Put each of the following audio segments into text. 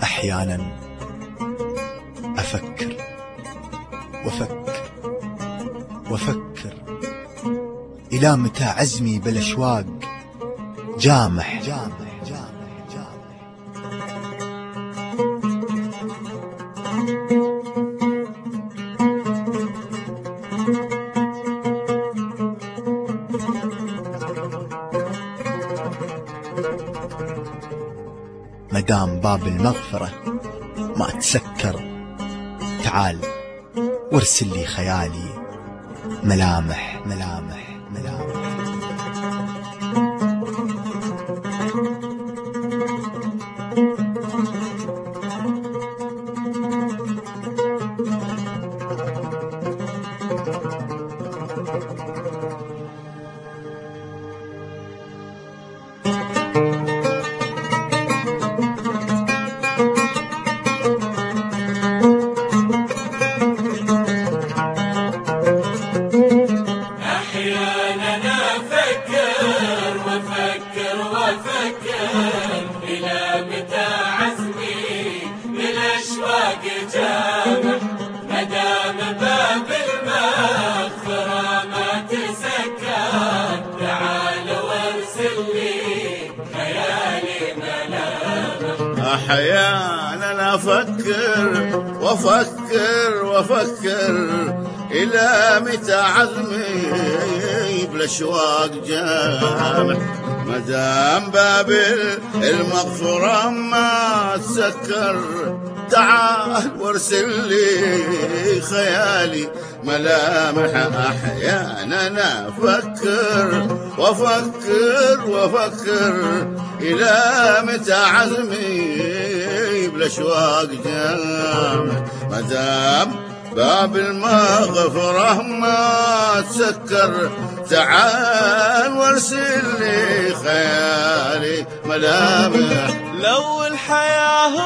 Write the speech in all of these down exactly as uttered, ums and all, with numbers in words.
أحيانا أفكر وفكر وفكر إلى متى عزمي بالأشواق جامح جامح جامح جامح. مدام باب المغفرة ما تسكر، تعال وارسل لي خيالي ملامح ملامح ملامح. إلى متى عزمي بالأشواق جامح، مدام باب المغفرة ما تسكر، تعال وارسل لي خيالي ملامح. أحيانا أفكر وأفكر وأفكر إلى متى عزمي بالأشواق جامح، مدام باب المغفرة ما تسكر، تعال وارسل لي خيالي ملامح. أحيانا أفكر وأفكر وأفكر إلى متى عزمي بالأشواق جامح، مدام باب المغفرة ما تسكر، تعال وارسل لي خيالي ملامح. لو الحياة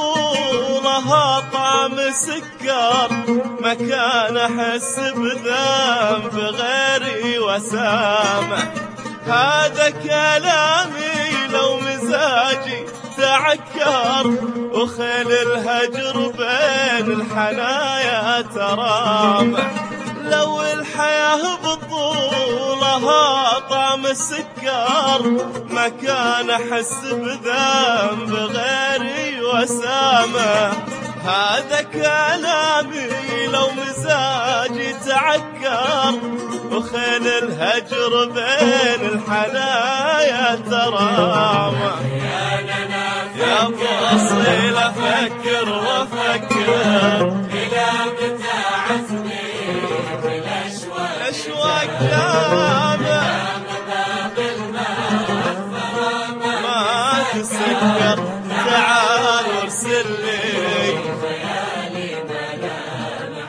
بطولها طعم سكر، ما كان أحس بذنب غيري وسامح. هذا كلامي لو مزاجي تعكر، وخيل الهجر بين الحنايا ترامح. لو الحياة بطولها طعم السكر، ما كان أحس بذنب غيري وسامح. هذا كلامي لو مزاجي تعكر، وخيل الهجر بين الحنايا ترامح. يا ابو اصيل افكر وافكر إلى متى عزمي بالأشواق اشواق جامح، باب المغفرة ما تسكر، تعال وارسل لي خيالي ملامح.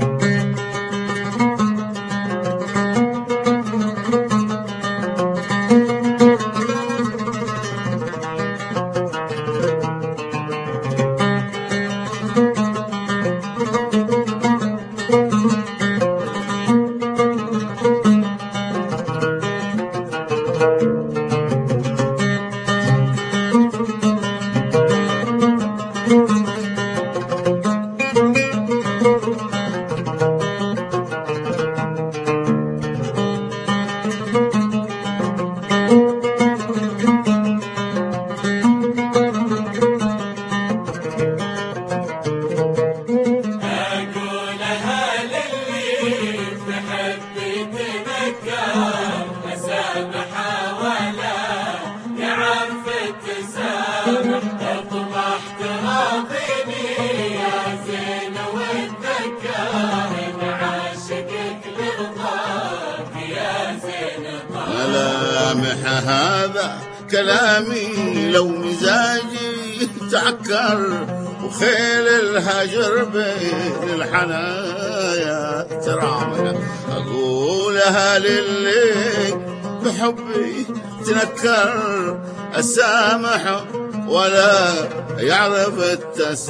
ملامح هذا كلامي لو مزاجي تعكر، وخيل الهجر بين الحنايا ترامح. أقولها للي بحبي تنكر، أسامح ولا يعرف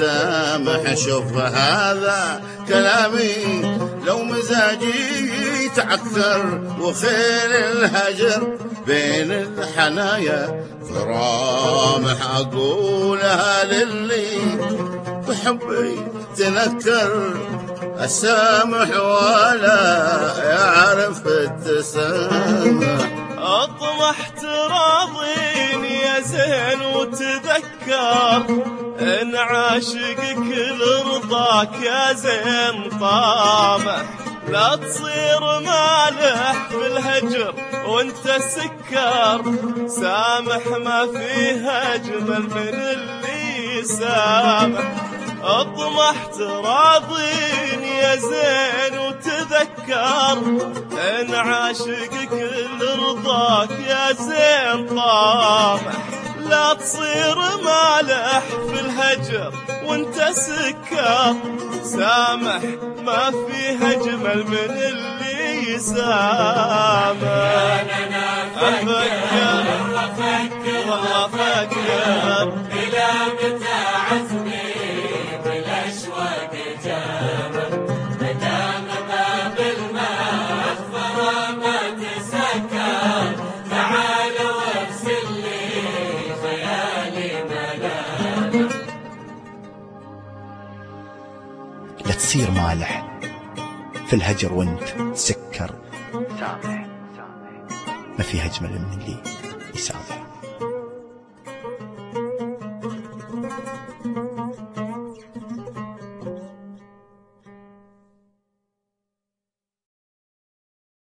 التسامح. شوف هذا كلامي لو مزاجي تعكر وخيل الهجر بين الحنايا فرامح أقولها للي بحبي تنكر السامح ولا يعرف التسامح. اطمح تراضيني يا زين وتذكر ان عاشقك لرضاك يا زين طامح، لا تصير مالح في الهجر وانت سكر، سامح ما فيها اجمل من اللي سامح. اطمح تراضيني يا زين وتذكر ان عاشقك لرضاك يا زين طامح، لا تصير مالح في الهجر وانت سكر، سامح ما فيها اجمل من اللي سامح. افكر والله افكر إلى متى عزمي بالأشواق جامع، مدام باب المغفرة ما تسكر، تعال وارسل لي خيالي ملامح. لا تصير مالح في الهجر وانت سكر، سامح ما فيها أجمل من اللي يسامح.